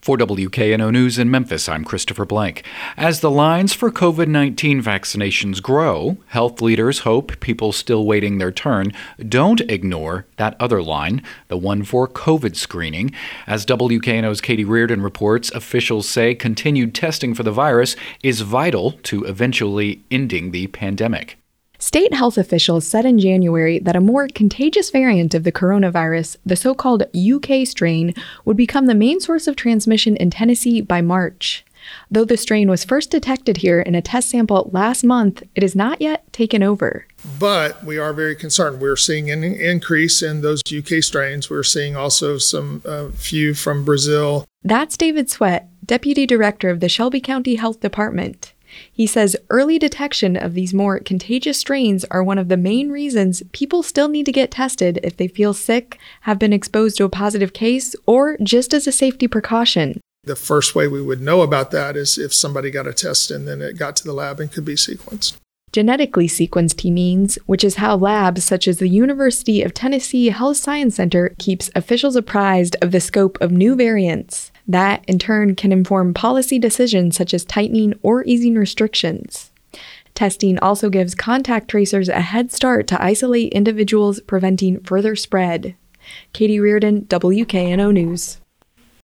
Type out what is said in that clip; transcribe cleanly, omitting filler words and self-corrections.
For WKNO News in Memphis, I'm Christopher Blank. As the lines for COVID-19 vaccinations grow, health leaders hope people still waiting their turn don't ignore that other line, the one for COVID screening. As WKNO's Katie Reardon reports, officials say continued testing for the virus is vital to eventually ending the pandemic. State health officials said in January that a more contagious variant of the coronavirus, the so-called UK strain, would become the main source of transmission in Tennessee by March. Though the strain was first detected here in a test sample last month, it has not yet taken over. But we are very concerned. We're seeing an increase in those UK strains. We're seeing also some few from Brazil. That's David Sweat, Deputy Director of the Shelby County Health Department. He says early detection of these more contagious strains are one of the main reasons people still need to get tested if they feel sick, have been exposed to a positive case, or just as a safety precaution. The first way we would know about that is if somebody got a test and then it got to the lab and could be sequenced. Genetically sequenced, he means, which is how labs such as the University of Tennessee Health Science Center keeps officials apprised of the scope of new variants. That, in turn, can inform policy decisions such as tightening or easing restrictions. Testing also gives contact tracers a head start to isolate individuals, preventing further spread. Katie Reardon, WKNO News.